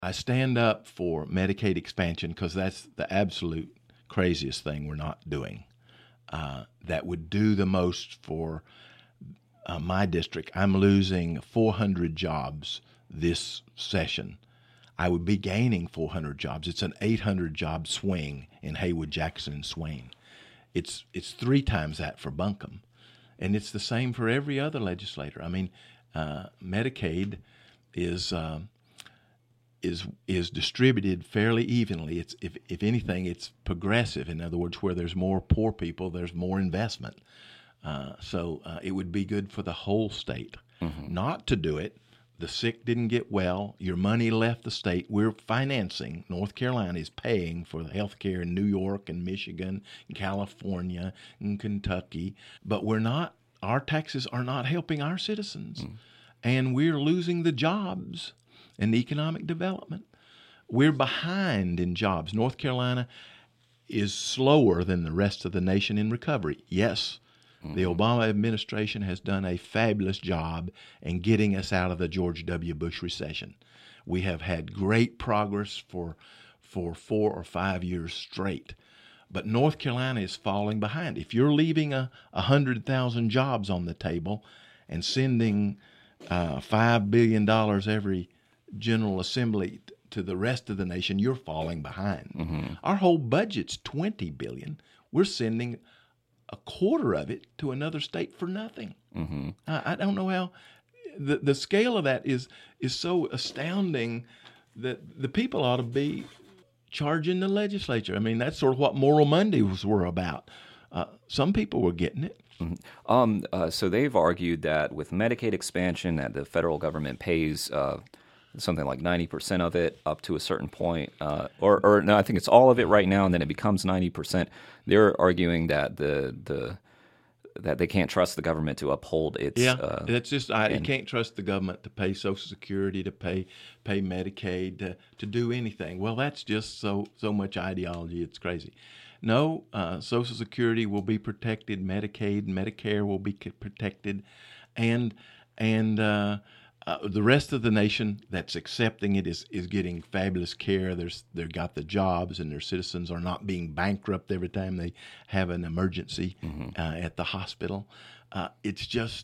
I stand up for Medicaid expansion because that's the absolute craziest thing we're not doing. That would do the most for my district. I'm losing 400 jobs this session. I would be gaining 400 jobs. It's an 800 job swing in Haywood, Jackson, and Swain. It's 3 times that for Buncombe, and it's the same for every other legislator. I mean, Medicaid is distributed fairly evenly. It's if anything, it's progressive. In other words, where there's more poor people, there's more investment. So it would be good for the whole state. Not to do it. The sick didn't get well. Your money left the state. We're financing. North Carolina is paying for the health care in New York and Michigan and California and Kentucky. But we're not. Our taxes are not helping our citizens. And we're losing the jobs and economic development. We're behind in jobs. North Carolina is slower than the rest of the nation in recovery. Yes, the Obama administration has done a fabulous job in getting us out of the George W. Bush recession. We have had great progress for 4 or 5 years straight. But North Carolina is falling behind. If you're leaving 100,000 jobs on the table and sending $5 billion every General Assembly to the rest of the nation, you're falling behind. Our whole budget's $20 billion. We're sending a quarter of it to another state for nothing. I don't know how the scale of that is so astounding that the people ought to be charging the legislature. I mean, that's sort of what Moral Mondays were about. Some people were getting it. So they've argued that with Medicaid expansion, that the federal government pays something like 90% of it up to a certain point, or no, I think it's all of it right now, and then it becomes 90%. They're arguing that that they can't trust the government to uphold its. That's just you can't trust the government to pay Social Security, to pay Medicaid, to do anything. Well, that's just so much ideology. It's crazy. No, Social Security will be protected. Medicaid, Medicare will be protected, and the rest of the nation that's accepting it is getting fabulous care. They've got the jobs, and their citizens are not being bankrupt every time they have an emergency at the hospital. It's just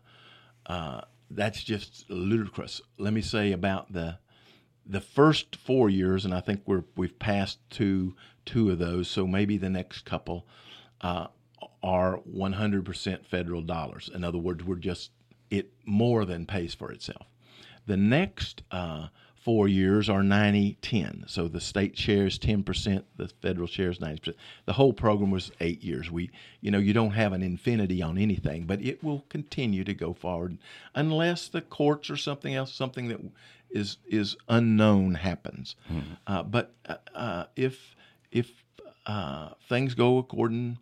that's just ludicrous. Let me say about the first 4 years, and I think we've passed two of those. So maybe the next couple are 100% federal dollars. In other words, it more than pays for itself. The next 4 years are 90-10. So the state shares 10%, the federal shares 90%. The whole program was 8 years. You don't have an infinity on anything, but it will continue to go forward unless the courts or something else, something that is unknown happens. But if things go according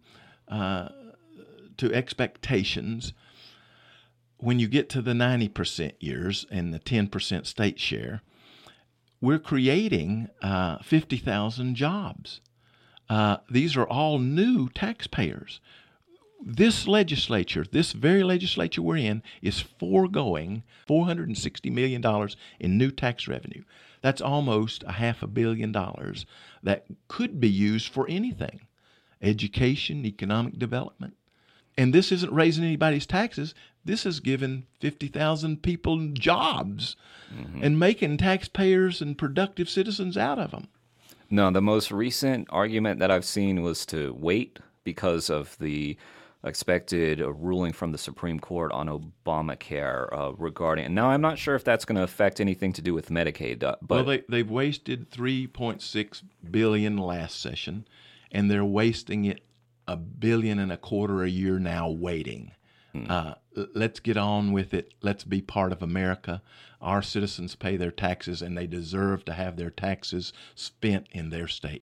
to expectations, when you get to the 90% years and the 10% state share, we're creating 50,000 jobs. These are all new taxpayers. This very legislature we're in, is foregoing $460 million in new tax revenue. That's almost $500 million that could be used for anything: education, economic development. And this isn't raising anybody's taxes. This is giving 50,000 people jobs and making taxpayers and productive citizens out of them. No, the most recent argument that I've seen was to wait because of the expected ruling from the Supreme Court on Obamacare regarding. And now I'm not sure if that's going to affect anything to do with Medicaid. But well, they've wasted $3.6 billion last session, and they're wasting it $1.25 billion a year now waiting. Let's get on with it. Let's be part of America. Our citizens pay their taxes, and they deserve to have their taxes spent in their state.